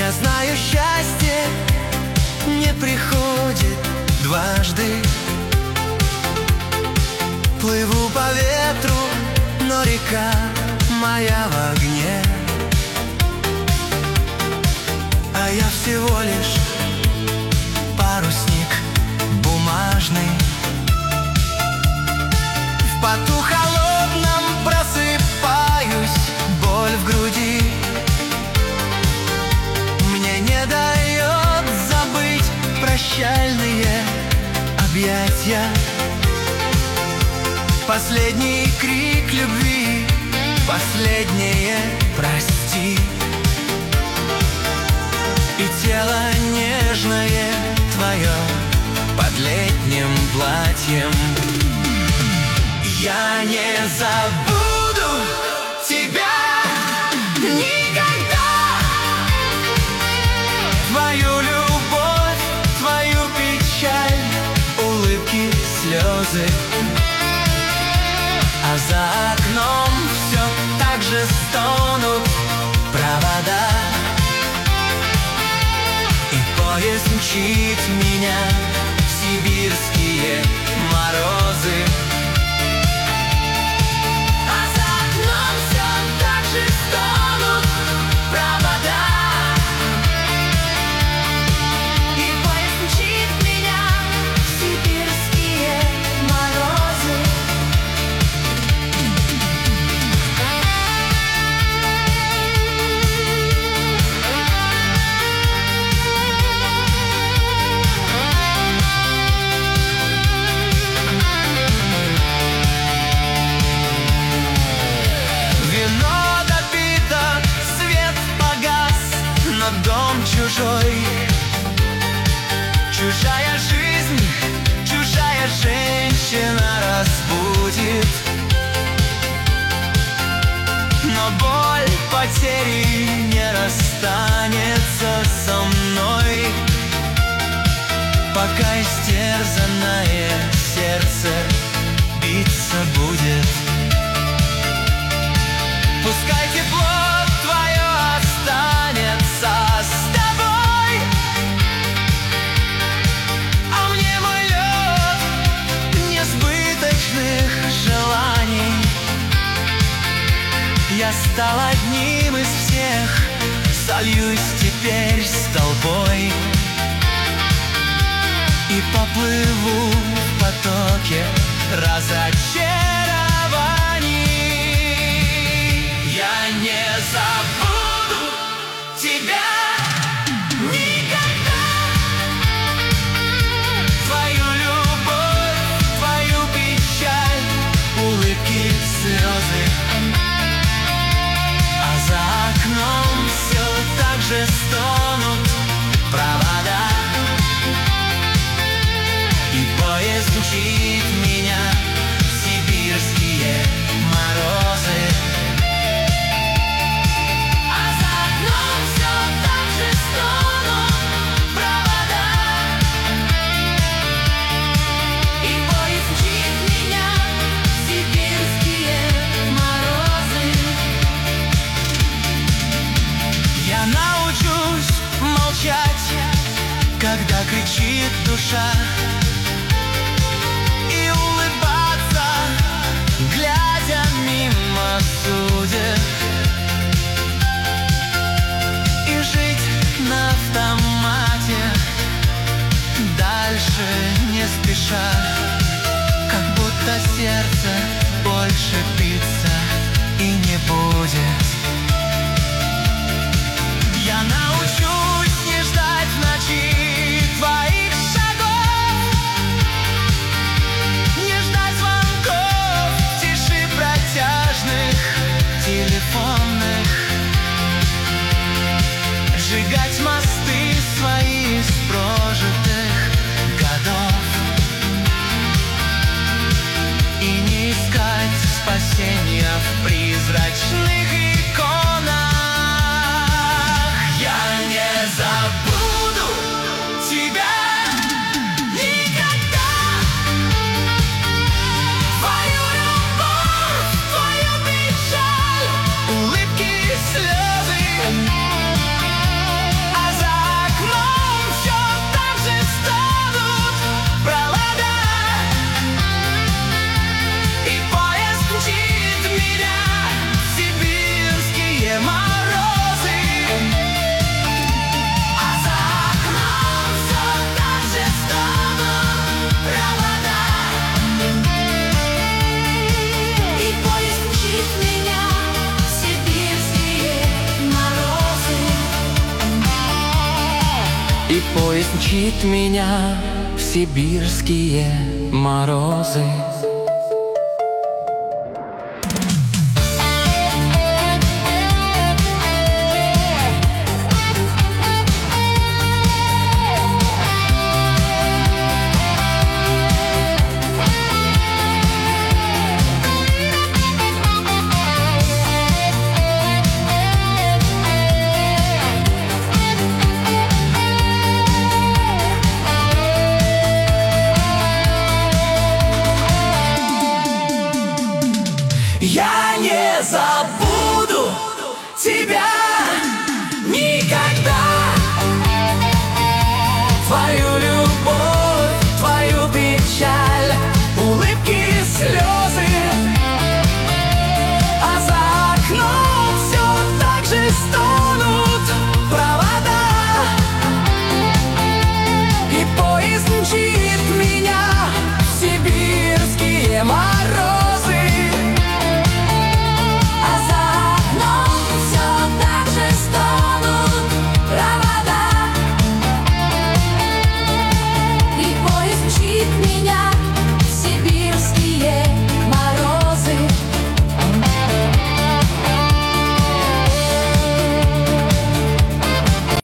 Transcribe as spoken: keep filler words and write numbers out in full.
Я знаю, счастье не приходит дважды. Плыву по ветру, но река моя в огне, а я всего лишь парусник бумажный. В поту холодном просыпаюсь, боль в груди мне не дает забыть прощальные объятия. Последний крик любви, последнее прости. И тело нежное твое под летним платьем. Я не забуду тебя никогда. Твою любовь, твою печаль, улыбки, слезы. А за окном все так же стонут провода. И поезд мчит меня в сибирские морозы. А за окном все так же стонут провода. И поезд мчит меня в сибирские морозы. Дом чужой, чужая жизнь, чужая женщина разбудит. Но боль потери не расстанется со мной, пока истерзанное сердце биться будет. Пускай тепло твое останется с тобой, а мне мой лед несбыточных желаний. Я стал одним из всех, сольюсь теперь с толпой и поплыву в потоке разочарований. Я не забуду тебя никогда. Твою любовь, твою печаль, улыбки, слезы. А за окном все так же стонут провода. И поезд мчит меня в сибирские морозы. Когда кричит душа, и улыбаться, глядя мимо судеб, и жить на автомате, дальше не спеша, как будто сердце больше биться и не будет. Я научусь не ждать в ночи твоих шагов, не ждать звонков в тиши протяжных телефонных, сжигать мосты свои из прожитых годов и не искать спасения в призрачных иконах. Я не Тащит меня в сибирские морозы.